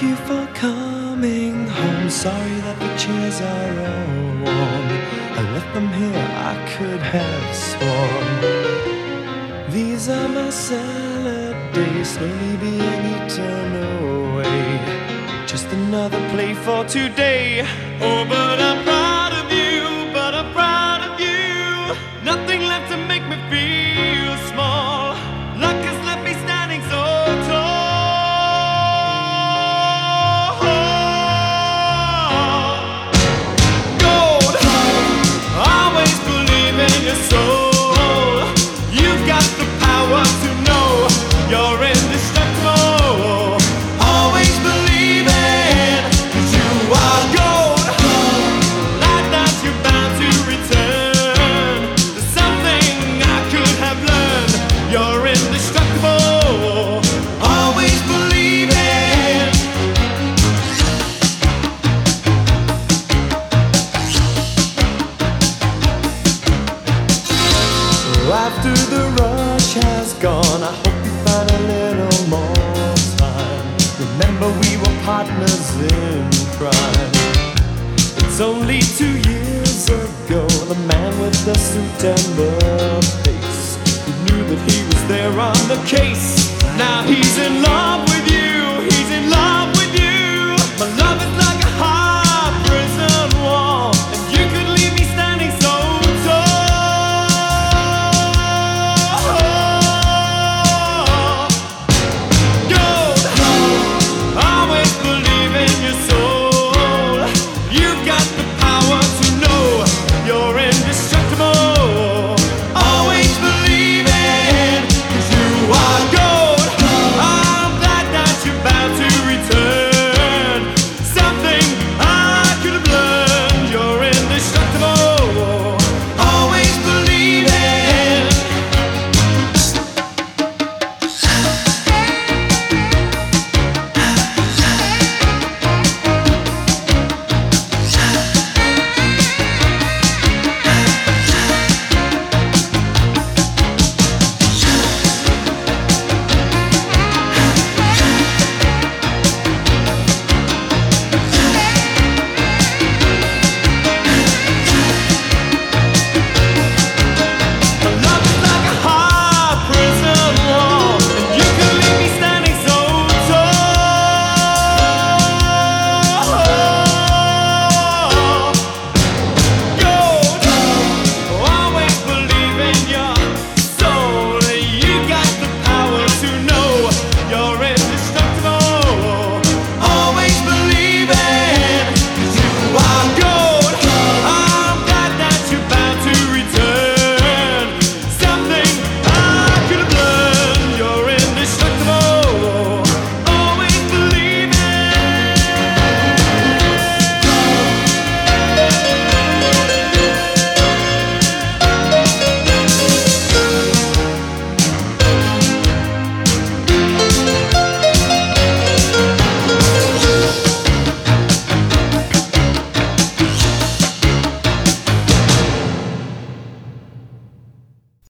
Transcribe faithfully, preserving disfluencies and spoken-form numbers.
you for coming home. Sorry that the chairs are all warm. I left them here, I could have sworn. These are my salad days, slowly being eaten away. Just another play for today. Oh, but I'm proud of you, but I'm proud of you. Nothing left to make me feel small. Luck has left me standing so tall. Gold, always believe in your soul. You've got the power to know you're indestructible. Always believe it, 'cause you are gold. Like that you're bound to return. There's something I could have learned. You're indestructible. Always believe it. So after the rush has gone, I hope you find a little more time. Remember we were partners in crime. It's only two years ago, the man with the suit and the face, who knew that he was there on the case. Now he